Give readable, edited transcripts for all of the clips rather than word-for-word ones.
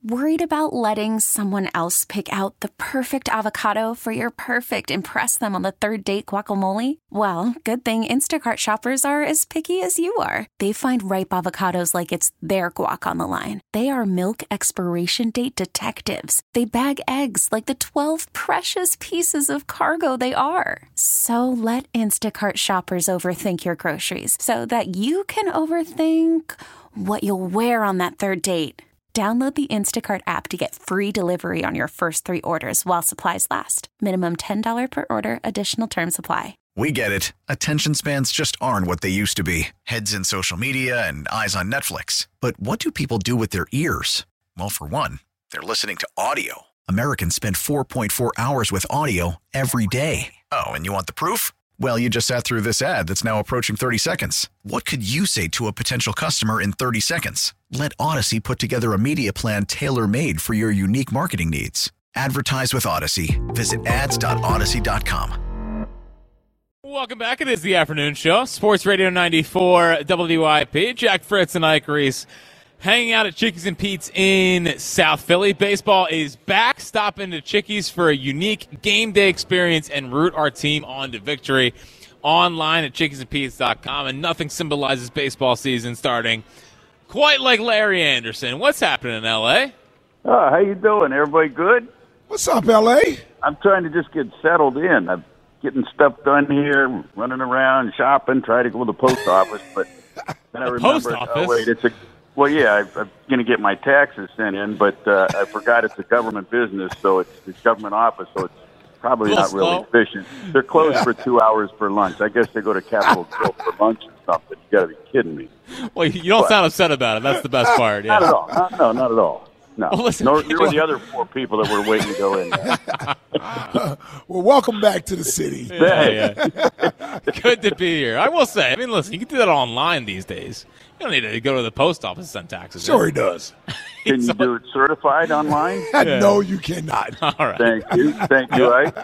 Worried about letting someone else pick out the perfect avocado for your perfect impress them on the third date guacamole? Well, good thing Instacart shoppers are as picky as you are. They find ripe avocados like it's their guac on the line. They are milk expiration date detectives. They bag eggs like the 12 precious pieces of cargo they are. So let Instacart shoppers overthink your groceries so that you can overthink what you'll wear on that third date. Download the Instacart app to get free delivery on your first 3 orders while supplies last. Minimum $10 per order. Additional terms apply. We get it. Attention spans just aren't what they used to be. Heads in social media and eyes on Netflix. But what do people do with their ears? Well, for one, they're listening to audio. Americans spend 4.4 hours with audio every day. Oh, and you want the proof? Well, you just sat through this ad that's now approaching 30 seconds. What could you say to a potential customer in 30 seconds? Let Odyssey put together a media plan tailor-made for your unique marketing needs. Advertise with Odyssey. Visit ads.odyssey.com. Welcome back. It is the afternoon show. Sports Radio 94 WIP. Jack Fritz and Ike Reese hanging out at Chickies and Pete's in South Philly. Baseball is back. Stop into Chickies for a unique game day experience and root our team on to victory. Online at chickiesandpete's.com. And nothing symbolizes baseball season starting quite like Larry Anderson. What's happening in L.A.? How you doing? Everybody good? What's up, L.A.? I'm trying to just get settled in. I'm getting stuff done here, running around, shopping, trying to go to the post office. But then I remember, post office? Oh, wait, well, yeah, I'm going to get my taxes sent in, but I forgot it's a government business, so it's government office, so it's probably not really efficient. They're closed for 2 hours for lunch. I guess they go to Capitol Hill for lunch or something. You got to be kidding me. Well, you don't sound upset about it. That's the best part. Yeah. Not at all. No, not at all. No. Well, listen, Nor the other 4 people that were waiting to go in there. Well, welcome back to the city. Yeah. Good to be here. I will say, listen, you can do that online these days. You don't need to go to the post office and send taxes. Sure he does. Can you do it certified online? Yeah. No, you cannot. All right. Thank you, Ike.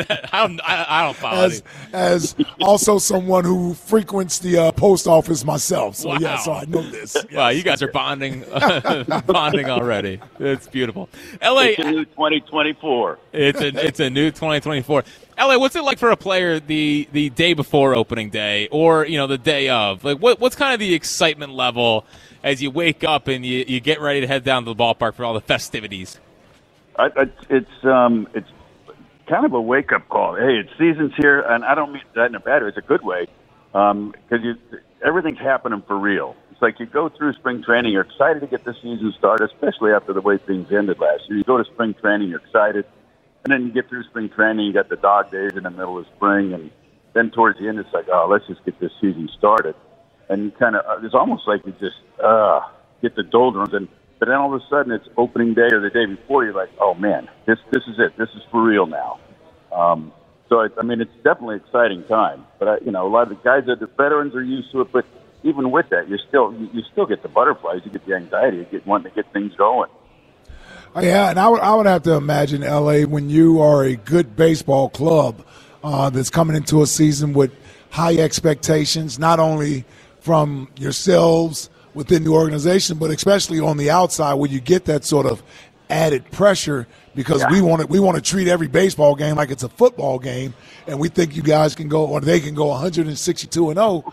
I don't follow as also someone who frequents the post office myself. So, Wow. yeah, so I know this. Yes. Wow, you guys are bonding already. It's beautiful. LA, It's a new 2024. It's a new 2024. LA, what's it like for a player the day before opening day or, the day of? Like what's kind of the excitement level as you wake up and you get ready to head down to the ballpark for all the festivities? It's kind of a wake-up call. Hey, it's season's here, and I don't mean that in a bad way. It's a good way because everything's happening for real. It's like you go through spring training, you're excited to get the season started, especially after the way things ended last year. You go to spring training, you're excited, and then you get through spring training, you got the dog days in the middle of spring, and then towards the end it's like, oh, let's just get this season started. And you kind of, it's almost like you just get the doldrums, but then all of a sudden it's opening day or the day before, you're like, oh man, this is it. This is for real now. So it's definitely an exciting time. But a lot of the guys the veterans are used to it. But even with that, you still get the butterflies, you get the anxiety, you get wanting to get things going. Yeah, and I would have to imagine, L.A., when you are a good baseball club that's coming into a season with high expectations, not only from yourselves within the organization, but especially on the outside where you get that sort of added pressure because we want to treat every baseball game like it's a football game, and we think you guys can go or they can go 162-0.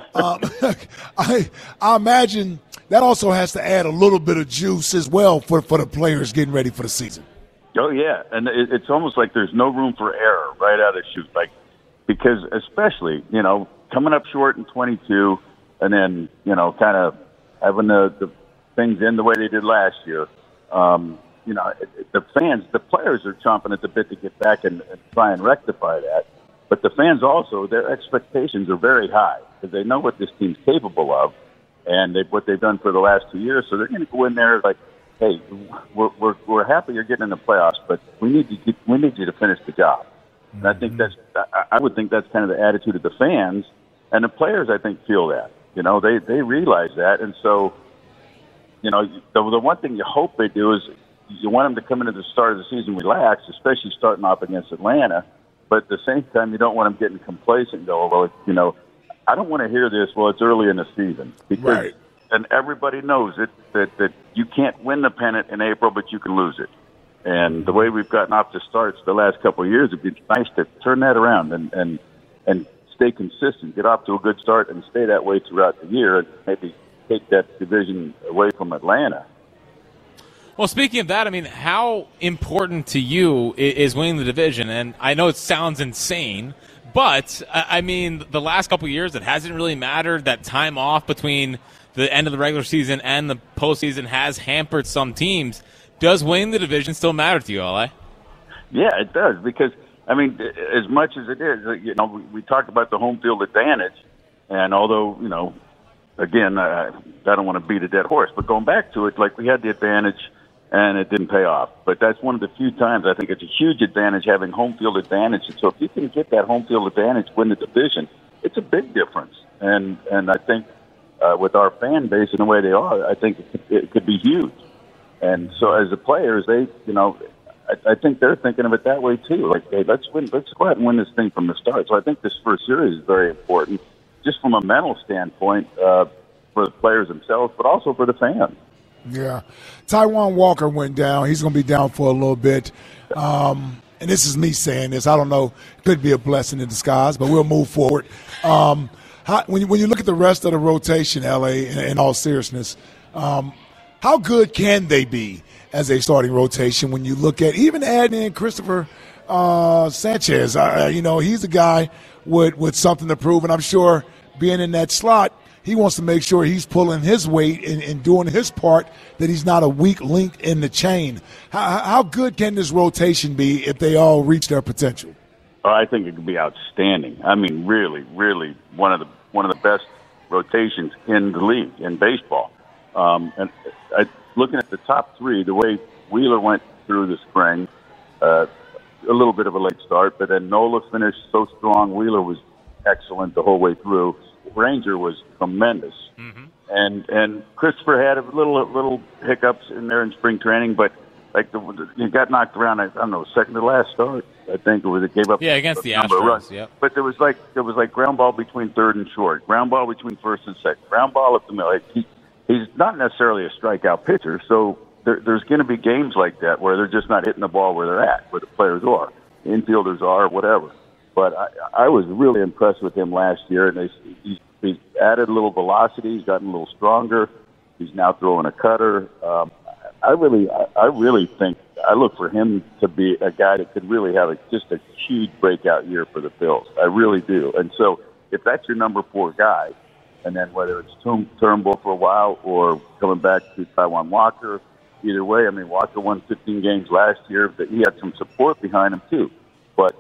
I imagine that also has to add a little bit of juice as well for the players getting ready for the season. Oh yeah, and it's almost like there's no room for error right out of the chute, because especially coming up short in 22. And then, kind of having the things end the way they did last year. The fans, the players are chomping at the bit to get back and try and rectify that. But the fans also, their expectations are very high because they know what this team's capable of and what they've done for the last 2 years. So they're going to go in there like, hey, we're happy you're getting in the playoffs, but we need you to finish the job. And I think I would think that's kind of the attitude of the fans. And the players, I think, feel that. They realize that. And so, the one thing you hope they do is you want them to come into the start of the season relaxed, especially starting off against Atlanta. But at the same time, you don't want them getting complacent and go, well, I don't want to hear this, well, it's early in the season. Because right. and everybody knows it, that you can't win the pennant in April, but you can lose it. And the way we've gotten off the starts the last couple of years, it'd be nice to turn that around and stay consistent, get off to a good start, and stay that way throughout the year, and maybe take that division away from Atlanta. Well, speaking of that, I mean, how important to you is winning the division? And I know it sounds insane, but, I mean, the last couple of years, it hasn't really mattered. That time off between the end of the regular season and the postseason has hampered some teams. Does winning the division still matter to you, LA? Yeah, it does, because, I mean, as much as it is, we talked about the home field advantage, and although, again, I don't want to beat a dead horse, but going back to it, like, we had the advantage and it didn't pay off. But that's one of the few times I think it's a huge advantage having home field advantage. And so if you can get that home field advantage, win the division, it's a big difference. And I think with our fan base and the way they are, I think it could be huge. And so as the players, they, I think they're thinking of it that way too. Like, hey, let's go ahead and win this thing from the start. So I think this first series is very important, just from a mental standpoint for the players themselves, but also for the fans. Yeah. Taijuan Walker went down. He's going to be down for a little bit. And this is me saying this. I don't know. It could be a blessing in disguise, but we'll move forward. When you look at the rest of the rotation, L.A., in all seriousness, how good can they be as a starting rotation when you look at even adding in Christopher Sanchez? He's a guy with something to prove, and I'm sure being in that slot, he wants to make sure he's pulling his weight and doing his part, that he's not a weak link in the chain. How good can this rotation be if they all reach their potential? I think it could be outstanding. I mean, really, really one of the best rotations in the league in baseball. Looking at the top three, the way Wheeler went through the spring, a little bit of a late start, but then Nola finished so strong. Wheeler was excellent the whole way through. Ranger was tremendous, and Christopher had a little hiccups in there in spring training, but like he got knocked around. I don't know, second to last start. I think it gave up. Yeah, against the Astros. Yeah, but there was like ground ball between third and short, ground ball between first and second, ground ball up the middle. He's not necessarily a strikeout pitcher, so there's going to be games like that where they're just not hitting the ball where they're at, where the players are, infielders are, whatever. But I was really impressed with him last year, and he's added a little velocity. He's gotten a little stronger. He's now throwing a cutter. I really think I look for him to be a guy that could really have just a huge breakout year for the Phils. I really do. And so if that's your number 4 guy, and then whether it's Turnbull for a while or coming back to Taijuan Walker, either way, I mean, Walker won 15 games last year, but he had some support behind him too. But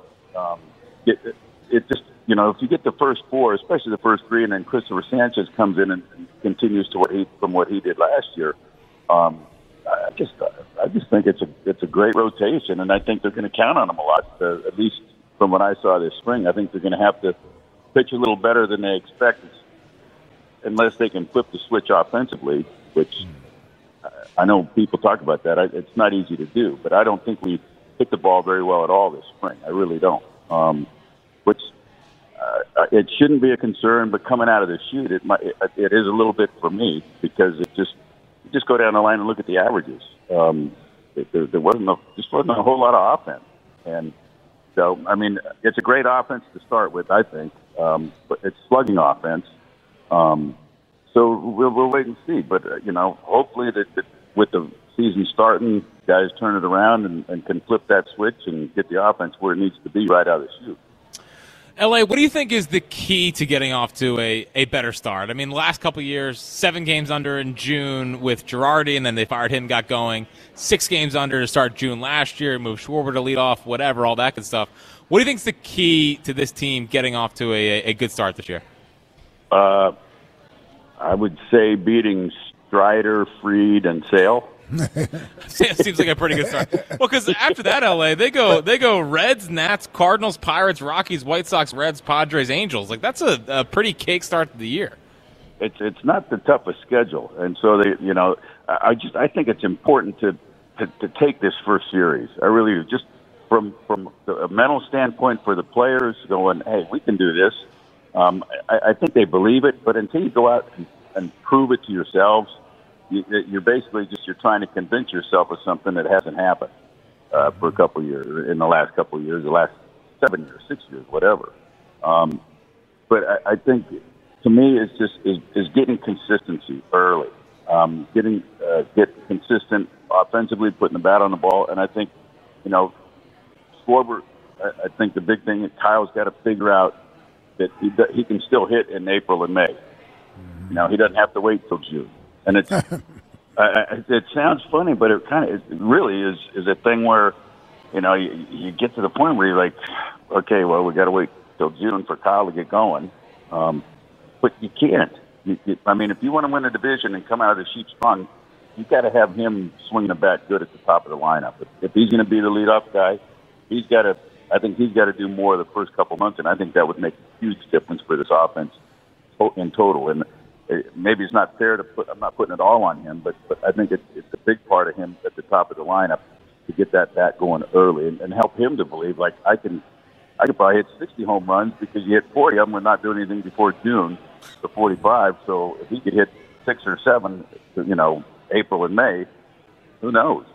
it just, if you get the first 4, especially the first 3, and then Christopher Sanchez comes in and continues to what he did last year, I just think it's a great rotation, and I think they're going to count on him a lot. At least from what I saw this spring, I think they're going to have to pitch a little better than they expect, unless they can flip the switch offensively, which I know people talk about that. It's not easy to do, but I don't think we hit the ball very well at all this spring. I really don't. Which it shouldn't be a concern, but coming out of the chute, it is a little bit for me, because it just go down the line and look at the averages. There wasn't a whole lot of offense, and so I mean it's a great offense to start with, I think, but it's slugging offense. So we'll wait and see, but hopefully that with the season starting, guys turn it around and can flip that switch and get the offense where it needs to be right out of the chute. LA, what do you think is the key to getting off to a better start? I mean, the last couple of years, 7 games under in June with Girardi, and then they fired him, got going. 6 games under to start June last year, moved Schwarber to lead off, whatever, all that good stuff. What do you think is the key to this team getting off to a good start this year? I would say beating Strider, Fried, and Sale. Seems like a pretty good start. Well, because after that, LA, they go Reds, Nats, Cardinals, Pirates, Rockies, White Sox, Reds, Padres, Angels. Like, that's a pretty cake start to the year. It's not the toughest schedule, and so I think it's important to take this first series. I really do. Just from a mental standpoint for the players, going, hey, we can do this. I think they believe it, but until you go out and prove it to yourselves, you're basically you're trying to convince yourself of something that hasn't happened for a couple of years, in the last couple of years, the last 7 years, 6 years, whatever. But I think, to me, it's just is getting consistency early, get consistent offensively, putting the bat on the ball, and I think, Schwarber, I think the big thing that Kyle's got to figure out that he can still hit in April and May. He doesn't have to wait till June. And it's it sounds funny, but it really is a thing where you get to the point where you're like, okay, well, we got to wait till June for Kyle to get going, but you can't. If you want to win a division and come out of the sheep strong, you got to have him swinging the bat good at the top of the lineup. If he's going to be the leadoff guy, I think he's got to do more the first couple months, and I think that would make a huge difference for this offense in total. And maybe it's not fair to I'm not putting it all on him, but I think it's a big part of him at the top of the lineup to get that bat going early and help him to believe, like, I could probably hit 60 home runs because you hit 40 of them. We're not doing anything before June, the 45. So if he could hit 6 or 7, April and May, who knows?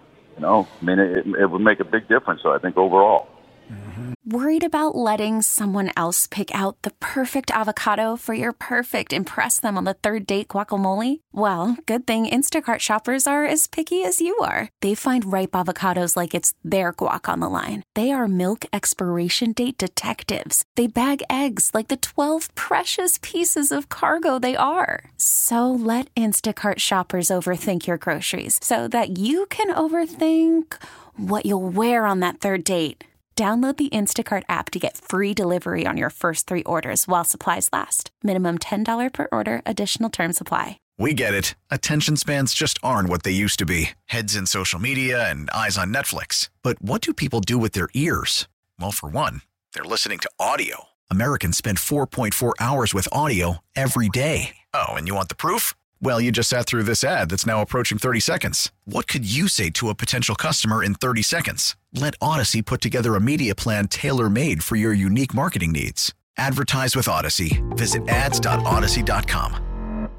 It would make a big difference, so I think, overall. Worried about letting someone else pick out the perfect avocado for your perfect impress them on the third date guacamole? Well, good thing Instacart shoppers are as picky as you are. They find ripe avocados like it's their guac on the line. They are milk expiration date detectives. They bag eggs like the 12 precious pieces of cargo they are. So let Instacart shoppers overthink your groceries so that you can overthink what you'll wear on that third date. Download the Instacart app to get free delivery on your first 3 orders while supplies last. Minimum $10 per order. Additional terms apply. We get it. Attention spans just aren't what they used to be. Heads in social media and eyes on Netflix. But what do people do with their ears? Well, for one, they're listening to audio. Americans spend 4.4 hours with audio every day. Oh, and you want the proof? Well, you just sat through this ad that's now approaching 30 seconds. What could you say to a potential customer in 30 seconds? Let Odyssey put together a media plan tailor-made for your unique marketing needs. Advertise with Odyssey. Visit ads.odyssey.com.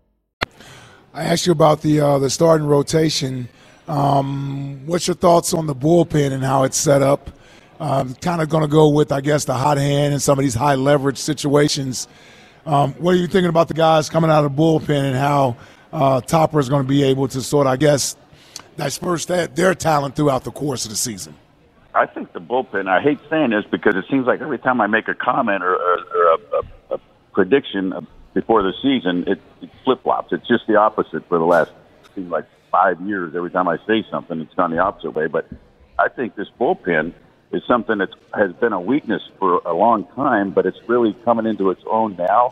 I asked you about the starting rotation. What's your thoughts on the bullpen and how it's set up? Kind of going to go with, I guess, the hot hand and some of these high leverage situations. What are you thinking about the guys coming out of the bullpen and how Topper is going to be able to sort of, I guess, disperse their talent throughout the course of the season? I think the bullpen, I hate saying this because it seems like every time I make a comment or a prediction before the season, it flip-flops. It's just the opposite for the last, seems like 5 years. Every time I say something, it's gone the opposite way. But I think this bullpen is something that has been a weakness for a long time, but it's really coming into its own now.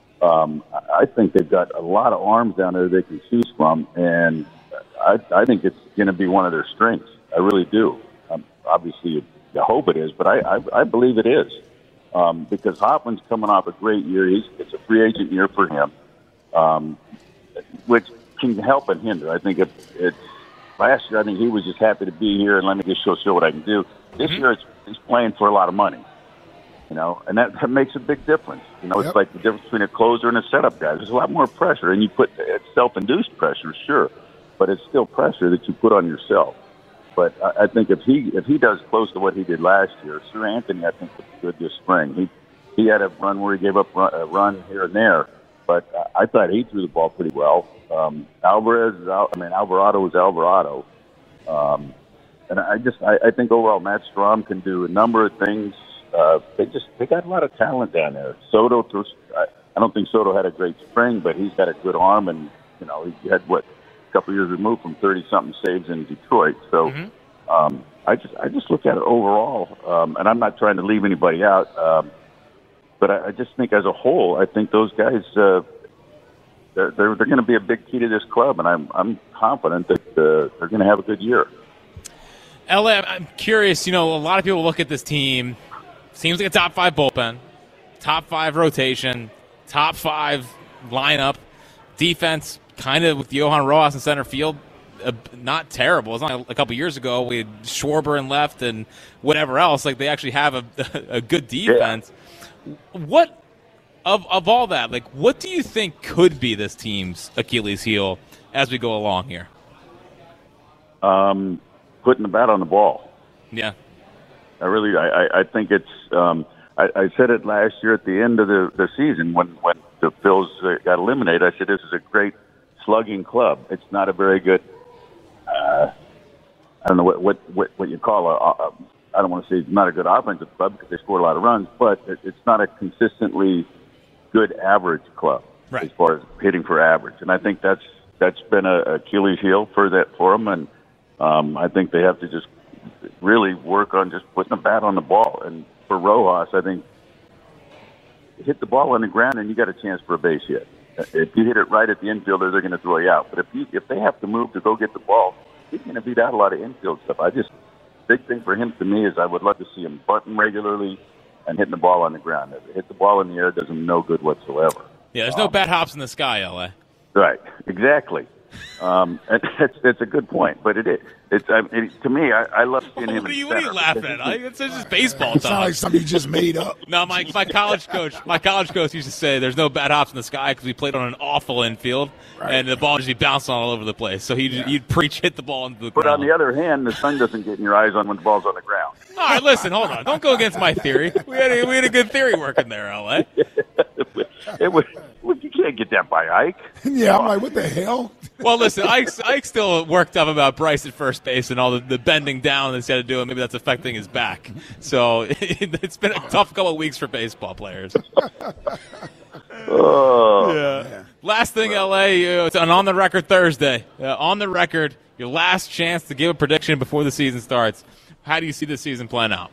I think they've got a lot of arms down there they can choose from, and I think it's going to be one of their strengths. I really do. Obviously, you hope it is, but I believe it is because Hoffman's coming off a great year. It's a free agent year for him, which can help and hinder. I think it's last year, I think he was just happy to be here and let me just show what I can do. This year, he's playing for a lot of money, and that makes a big difference. It's like the difference between a closer and a setup guy. There's a lot more pressure, and it's self-induced pressure, sure, but it's still pressure that you put on yourself. But I think if he does close to what he did last year, Sir Anthony, I think, was good this spring. He had a run where he gave up a run here and there, but I thought he threw the ball pretty well. Alvarado is Alvarado. And I think overall Matt Strahm can do a number of things. They got a lot of talent down there. Soto, I don't think Soto had a great spring, but he's got a good arm, and he had a couple years removed from 30-something saves in Detroit. So I just look at it overall, and I'm not trying to leave anybody out, but I just think as a whole, I think those guys they're going to be a big key to this club, and I'm confident that they're going to have a good year. LA, I'm curious, a lot of people look at this team, seems like a top 5 bullpen, top 5 rotation, top 5 lineup, defense, kind of with Johan Rojas in center field, not terrible. It's not like a couple years ago we had Schwarber in left and whatever else. Like, they actually have a good defense. Yeah. Of all that, like, what do you think could be this team's Achilles heel as we go along here? Putting the bat on the ball. Yeah. I think it's. I said it last year at the end of the season when the Phils got eliminated. I said this is a great slugging club. It's not a very good. I don't know what you call I don't want to say it's not a good offensive club because they scored a lot of runs, but it's not a consistently good average club as far as hitting for average. And I think that's been a Achilles heel for them. And I think they have to just really work on just putting the bat on the ball. And for Rojas, I think hit the ball on the ground and you got a chance for a base hit. If you hit it right at the infielder, they're going to throw you out. But if they have to move to go get the ball, he's going to beat out a lot of infield stuff. Big thing for him to me is I would love to see him bunting regularly and hitting the ball on the ground. If it hit the ball in the air, it does him no good whatsoever. Yeah, there's no bat hops in the sky, LA. Right, exactly. And that's a good point, but to me, I love seeing him. What are you laughing at? It's just baseball talk. It sounds like something you just made up. No, my college coach used to say there's no bad hops in the sky because we played on an awful infield, and the ball just be bouncing all over the place. So he'd preach hit the ball into the ground. But on the other hand, the sun doesn't get in your eyes on when the ball's on the ground. All right, listen, hold on. Don't go against my theory. We had a good theory working there, LA. You can't get that by Ike. Yeah, I'm like, what the hell? Well, listen, Ike's still worked up about Bryce at first base and all the bending down that's got to do, and maybe that's affecting his back. So it's been a tough couple of weeks for baseball players. Yeah. Last thing, LA, it's an on the record Thursday. On the record, your last chance to give a prediction before the season starts. How do you see the season playing out?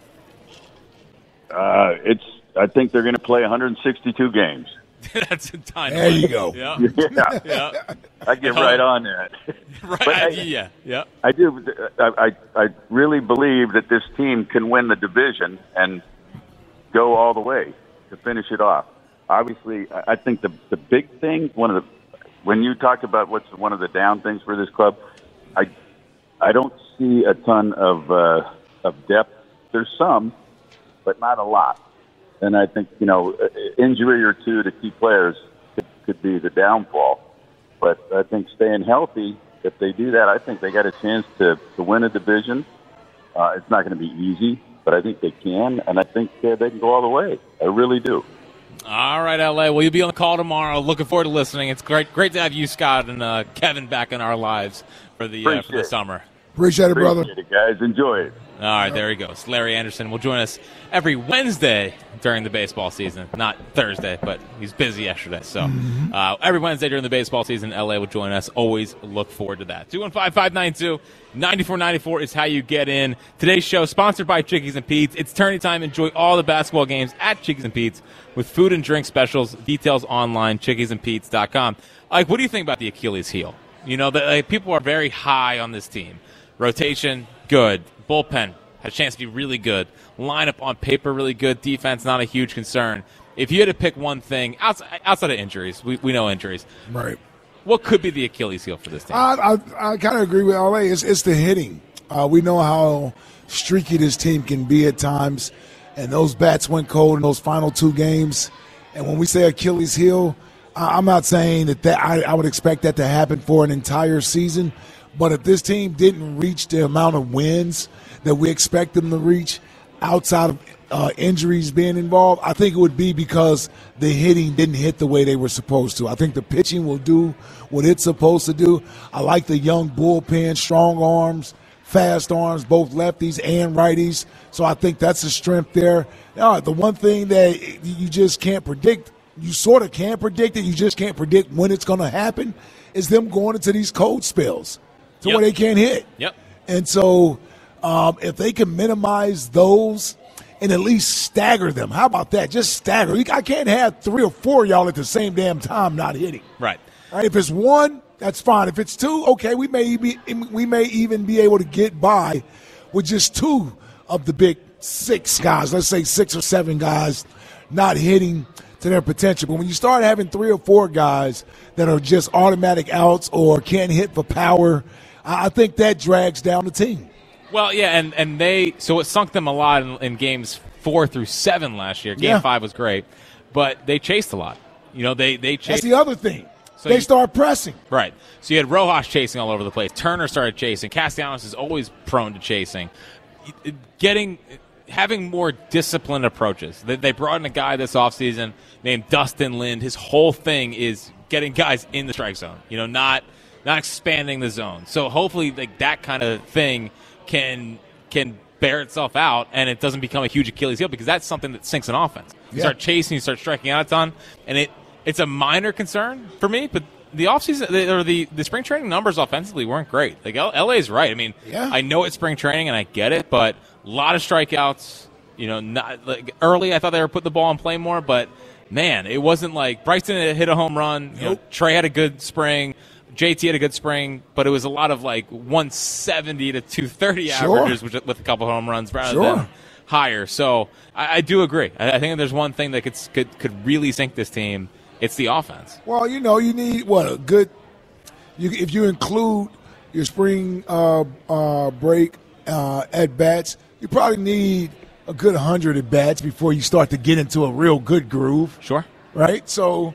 I think they're going to play 162 games. That's a time. There you go. Yeah. Yeah. I get right on that. Right. Yeah. I do. I really believe that this team can win the division and go all the way to finish it off. Obviously, I think the big thing, when you talked about what's one of the down things for this club, I don't see a ton of depth. There's some, but not a lot. And I think, injury or two to key players could be the downfall. But I think staying healthy, if they do that, I think they got a chance to win a division. It's not going to be easy, but I think they can. And I think they can go all the way. I really do. All right, LA. Well, you'll be on the call tomorrow. Looking forward to listening. It's great to have you, Scott, and Kevin back in our lives for the summer. Appreciate it, brother. Appreciate it, guys. Enjoy it. All right, there he goes. Larry Anderson will join us every Wednesday during the baseball season. Not Thursday, but he's busy yesterday. So every Wednesday during the baseball season, LA will join us. Always look forward to that. 215-592-9494 is how you get in. Today's show sponsored by Chickies and Pete's. It's tourney time. Enjoy all the basketball games at Chickies and Pete's with food and drink specials. Details online, chickiesandpete's.com. Like, what do you think about the Achilles heel? People are very high on this team. Rotation, good. Bullpen, has a chance to be really good. Lineup on paper, really good. Defense, not a huge concern. If you had to pick one thing, outside of injuries, we know injuries. Right. What could be the Achilles heel for this team? I kind of agree with LA. It's the hitting. We know how streaky this team can be at times, and those bats went cold in those final two games. And when we say Achilles heel, I'm not saying that I would expect that to happen for an entire season. But if this team didn't reach the amount of wins that we expect them to reach outside of injuries being involved, I think it would be because the hitting didn't hit the way they were supposed to. I think the pitching will do what it's supposed to do. I like the young bullpen, strong arms, fast arms, both lefties and righties. So I think that's a strength there. The one thing that you just can't predict, you sort of can predict it, you just can't predict when it's going to happen, is them going into these cold spells to where they can't hit. Yep. And so if they can minimize those and at least stagger them, how about that? Just stagger. I can't have 3 or 4 of y'all at the same damn time not hitting. Right. If it's one, that's fine. If it's two, okay, we may even be able to get by with just 2 of the big 6 guys, let's say 6 or 7 guys not hitting to their potential. But when you start having 3 or 4 guys that are just automatic outs or can't hit for power, I think that drags down the team. Well, yeah, and so it sunk them a lot in games 4 through 7 last year. Game 5 was great. but they chased a lot. They chased. That's the other thing. So they start pressing. Right. So you had Rojas chasing all over the place. Turner started chasing. Castellanos is always prone to chasing. Having more disciplined approaches. They brought in a guy this offseason named Dustin Lind. His whole thing is getting guys in the strike zone, not expanding the zone. So hopefully that kind of thing can bear itself out and it doesn't become a huge Achilles heel, because that's something that sinks an offense. You start chasing, you start striking out a ton, and it's a minor concern for me, but the offseason or the spring training numbers offensively weren't great. LA is right. I mean, I know it's spring training and I get it, but a lot of strikeouts. Not early. I thought they were putting the ball in play more, but man, it wasn't like Bryson hit a home run. Nope. Trey had a good spring. JT had a good spring, but it was a lot of 170 to 230 averages with a couple home runs rather than higher. So I do agree. I think if there's one thing that could really sink this team, it's the offense. Well, you need a good. If you include your spring break at bats, you probably need a good 100 at bats before you start to get into a real good groove. Sure. Right. So,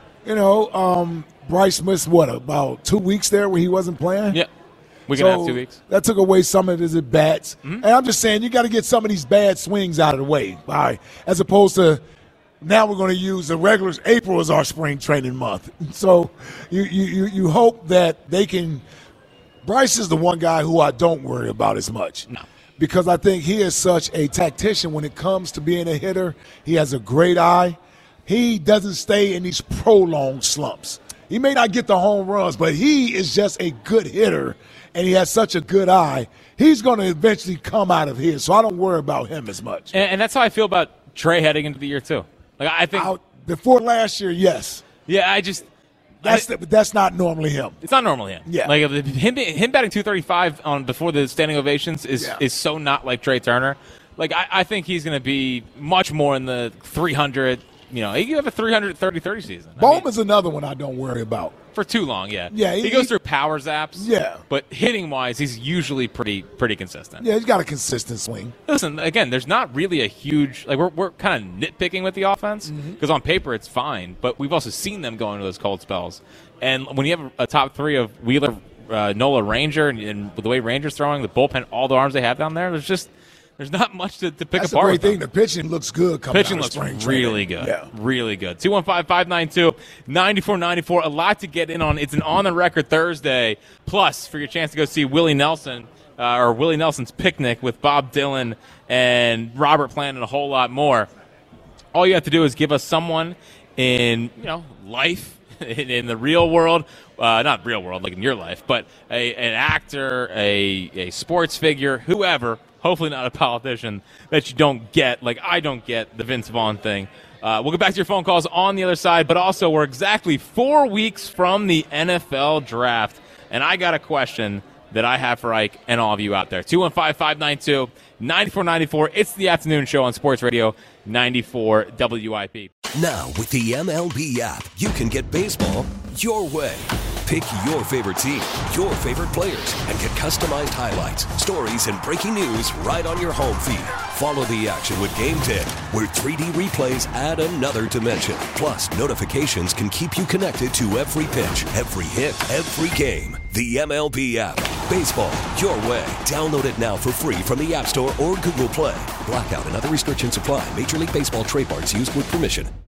Bryce missed about 2 weeks there where he wasn't playing. Yeah. We can have 2 weeks. That took away some of his at bats, and I'm just saying you got to get some of these bad swings out of the way, all right? As opposed to. Now we're going to use the regulars. April is our spring training month. So you hope that they can – Bryce is the one guy who I don't worry about as much. No. Because I think he is such a tactician when it comes to being a hitter. He has a great eye. He doesn't stay in these prolonged slumps. He may not get the home runs, but he is just a good hitter, and he has such a good eye. He's going to eventually come out of here, so I don't worry about him as much. And that's how I feel about Trey heading into the year too. I think before last year, yes. Yeah, that's not normally him. It's not normally him. Yeah. Him batting 235 before the standing ovations is so not like Trey Turner. I think he's going to be much more in the 300. He could have a 330 season. Bowman's another one I don't worry about. For too long, yeah. Yeah, he goes through power zaps. Yeah. But hitting-wise, he's usually pretty consistent. Yeah, he's got a consistent swing. Listen, again, there's not really a huge – we're kind of nitpicking with the offense because on paper it's fine, but we've also seen them go into those cold spells. And when you have a top three of Wheeler, Nola, Ranger, and with the way Ranger's throwing, the bullpen, all the arms they have down there, there's not much to pick That's apart. That's the great thing. The pitching looks good coming pitching out of spring looks really training. good. Yeah. Really good. 215-592-9494. A lot to get in on. It's an on-the-record Thursday. Plus, for your chance to go see Willie Nelson, or Willie Nelson's Picnic with Bob Dylan and Robert Plant and a whole lot more. All you have to do is give us someone in life, in the real world, not real world like in your life, but an actor, a sports figure, whoever, hopefully not a politician, that you don't get, like I don't get the Vince Vaughn thing. We'll get back to your phone calls on the other side, but also we're exactly 4 weeks from the NFL draft, and I got a question that I have for Ike and all of you out there. 215-592-9494. It's the afternoon show on Sports Radio 94 WIP. Now, with the MLB app, you can get baseball your way. Pick your favorite team, your favorite players, and get customized highlights, stories, and breaking news right on your home feed. Follow the action with Game Day, where 3D replays add another dimension. Plus, notifications can keep you connected to every pitch, every hit, every game. The MLB app. Baseball your way. Download it now for free from the App Store or Google Play. Blackout and other restrictions apply. Major League Baseball trademarks used with permission.